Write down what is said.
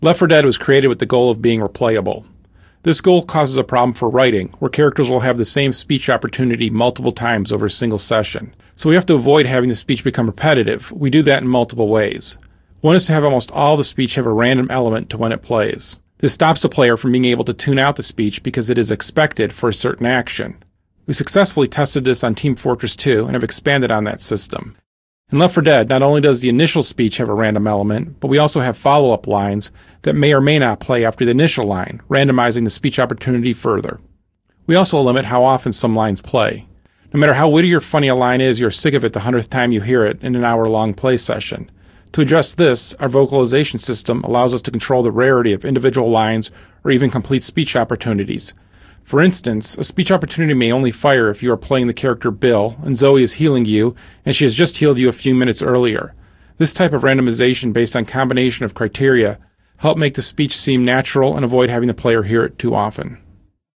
Left 4 Dead was created with the goal of being replayable. This goal causes a problem for writing, where characters will have the same speech opportunity multiple times over a single session. So we have to avoid having the speech become repetitive. We do that in multiple ways. One is to have almost all the speech have a random element to when it plays. This stops the player from being able to tune out the speech because it is expected for a certain action. We successfully tested this on Team Fortress 2 and have expanded on that system. In Left 4 Dead, not only does the initial speech have a random element, but we also have follow-up lines that may or may not play after the initial line, randomizing the speech opportunity further. We also limit how often some lines play. No matter how witty or funny a line is, you're sick of it the 100th time you hear it in an hour-long play session. To address this, our vocalization system allows us to control the rarity of individual lines or even complete speech opportunities. For instance, a speech opportunity may only fire if you are playing the character Bill and Zoe is healing you and she has just healed you a few minutes earlier. This type of randomization based on combination of criteria help make the speech seem natural and avoid having the player hear it too often.